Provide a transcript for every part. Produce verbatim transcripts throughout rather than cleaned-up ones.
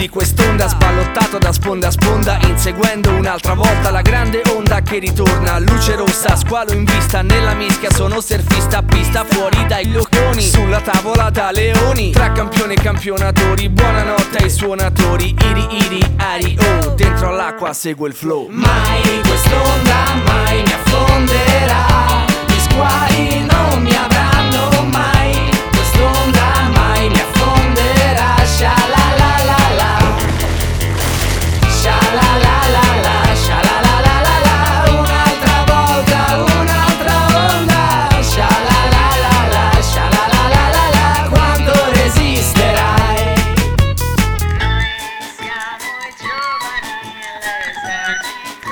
di quest'onda, sballottato da sponda a sponda, inseguendo un'altra volta la grande onda che ritorna. Luce rossa, squalo in vista, nella mischia sono surfista a pista, fuori dai locconi, sulla tavola da leoni, tra campioni e campionatori, buonanotte ai suonatori, iri iri ari oh, dentro all'acqua segue il flow. Mai quest'onda mai mi affonderà, gli squali non mi avranno mai, quest'onda mai mi affonderà, sha la la la la, sha la la la la, sha la la la la la, un'altra volta, un'altra onda, sha la la la la, sha la la la la la, quanto resisterai? Noi siamo i giovani, l'esercito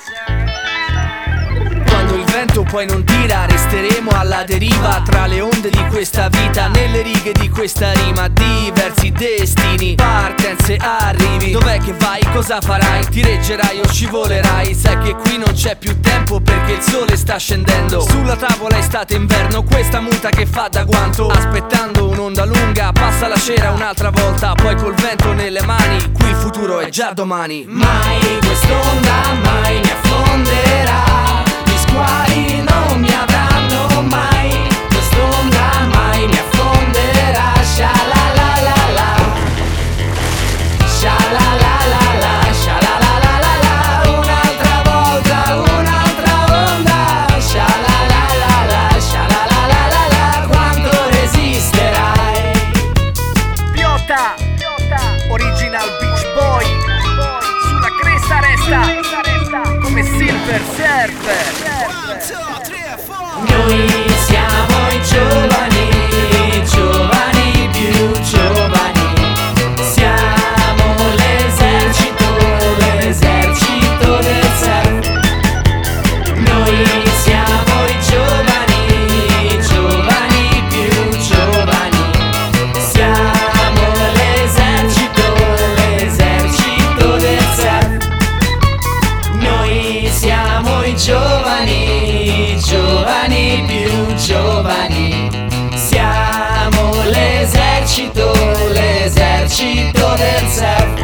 del surf. Quando il vento poi non tira, resteremo alla deriva tra le onde di questa vita, nelle righe di questa rima, diversi destini, partenze, arrivi. Dov'è che vai? Cosa farai? Ti reggerai o scivolerai? Sai che qui non c'è più tempo perché il sole sta scendendo. Sulla tavola estate inverno, questa muta che fa da guanto, aspettando un'onda lunga, passa la cera un'altra volta, poi col vento nelle mani, qui il futuro è già domani. Mai quest'onda mai mi affonderà, gli squali non mi avranno mai, quest'onda mai mi affonderà, sha la la la la, sha la la la la, sha la la la la la, un'altra volta, un'altra onda, sha la la la la, sha la la la la la, quanto resisterai? Piotta, Original Beach Boy, sulla cresta resta, come Silver Surfer. Noi siamo i giovani, giovani più giovani, siamo l'esercito, l'esercito del surf. Noi siamo i giovani, giovani più giovani, siamo l'esercito, l'esercito del surf. Noi siamo i giovani, giovani più giovani, siamo l'esercito, l'esercito del surf.